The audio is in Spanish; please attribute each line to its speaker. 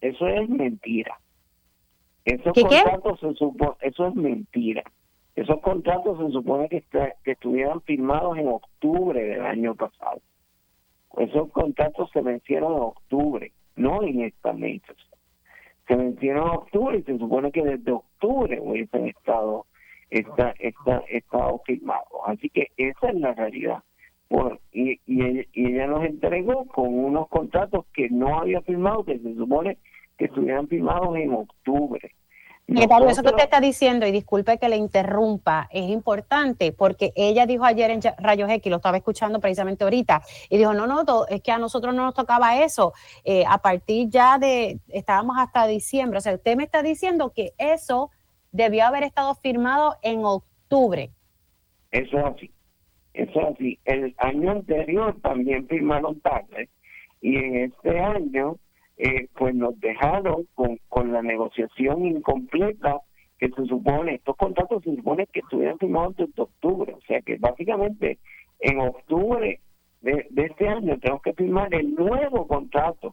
Speaker 1: eso es mentira. Esos
Speaker 2: ¿Qué?
Speaker 1: contratos eso es mentira. Esos contratos se supone que estuvieran firmados en octubre del año pasado. Esos contratos se vencieron en octubre, no en esta mes. Se vencieron en octubre y se supone que desde octubre hubiesen estado firmados. Así que esa es la realidad. Y ella nos entregó con unos contratos que no había firmado, que se supone que estuvieran firmados en octubre.
Speaker 2: Secretario, eso que usted está diciendo, y disculpe que le interrumpa, es importante porque ella dijo ayer en Rayos X, lo estaba escuchando precisamente ahorita, y dijo, no, es que a nosotros no nos tocaba eso, a partir ya estábamos hasta diciembre, o sea, usted me está diciendo que eso debió haber estado firmado en octubre.
Speaker 1: Eso es así. El año anterior también firmaron tarde, y en este año pues nos dejaron con la negociación incompleta que se supone, estos contratos se supone que estuvieran firmados desde octubre, o sea que básicamente en octubre de este año tenemos que firmar el nuevo contrato